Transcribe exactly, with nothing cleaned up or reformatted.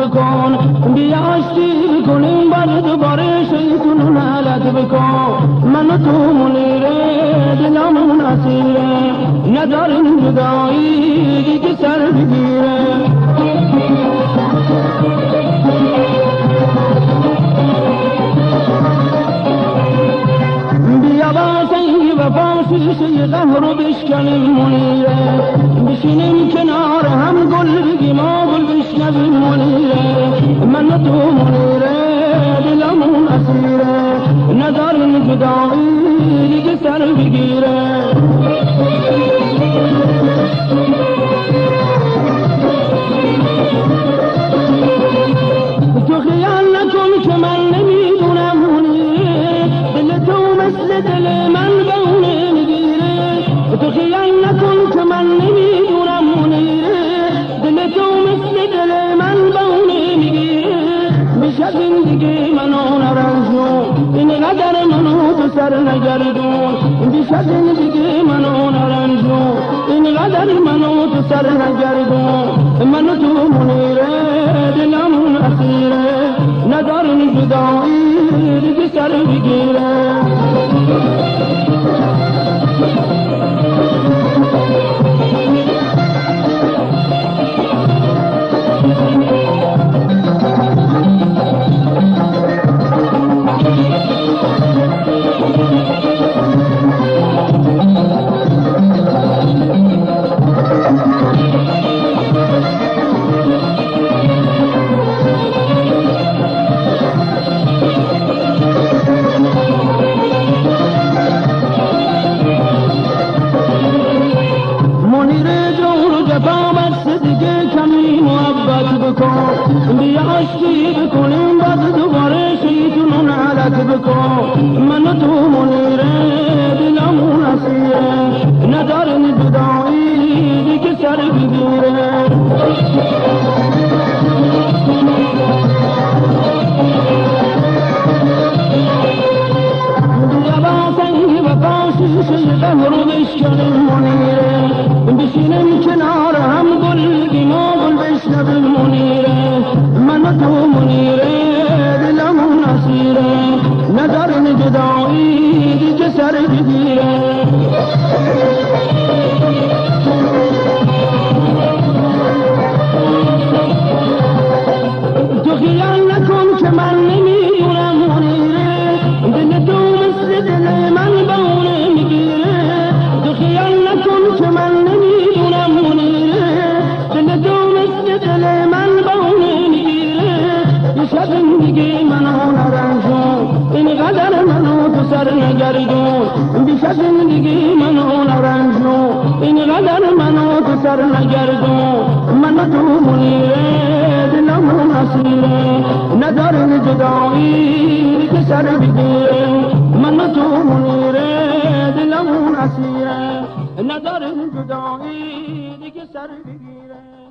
بکن، بیا آشتی بکنیم بر دوباره شیطون نعلت بکن. من و تو منیره دلمون اسیره، نداریم جدایی دیگه سر بگیره. بیا با سنگ وفا شیشه قهر رو بشکنیم منیره، بشینیم کنار هم گل بگیم و گل بشنویم منیره. من و تو منیره دلمون اسیره، نداریم جدایی دیگه سر بگیره. تو خیال نکن که من نمیدونم منیره، دل تو مثل دل من بونه میگیره. تو خیال نکن که من نمیدونم منیره، دل تو مثل دل من بونه میگیره. بیش از این دیگه منو نرنجون، اینقدر منو تو سر نگردون. بیش از این دیگه منو نرنجون، اینقدر منو تو سر نگردون. منو تو منیره دلمون اسیره، نداریم جدایی دیگه سر بگیره. بیا آشتی بکنیم باز دوباره شیطون نعلت بکن. من و تو منیره دلمون اسیره، نداریم جدایی دیگه سر بگیره. بیا با سنگ وفا شیشه قهر رو بشکنیم منیره، بشینیم کنار هم گل بگیم و گل بشنویم منیره. من و تو منیره دلمون اسیره، نداریم جدایی دیگه سر بگیره. تو خیال نکن که من نمیدونم منیره، دل تو مثل دل من بونه میگیره. تو خیال نکن که من نمیدونم منیره، دل تو مثل دل من بونه میگیره. یه شب دیگه منو نرنجون، اینقدر منو تو سر نگردون. بیش از این دیگه منو نرنجون، اینقدر منو تو سر نگردون. من و تو منیره دلمون اسیره، نداریم جدایی که سر بگیره. من و تو منیره دلمون اسیره، نداریم جدایی دیگه سر بگیره.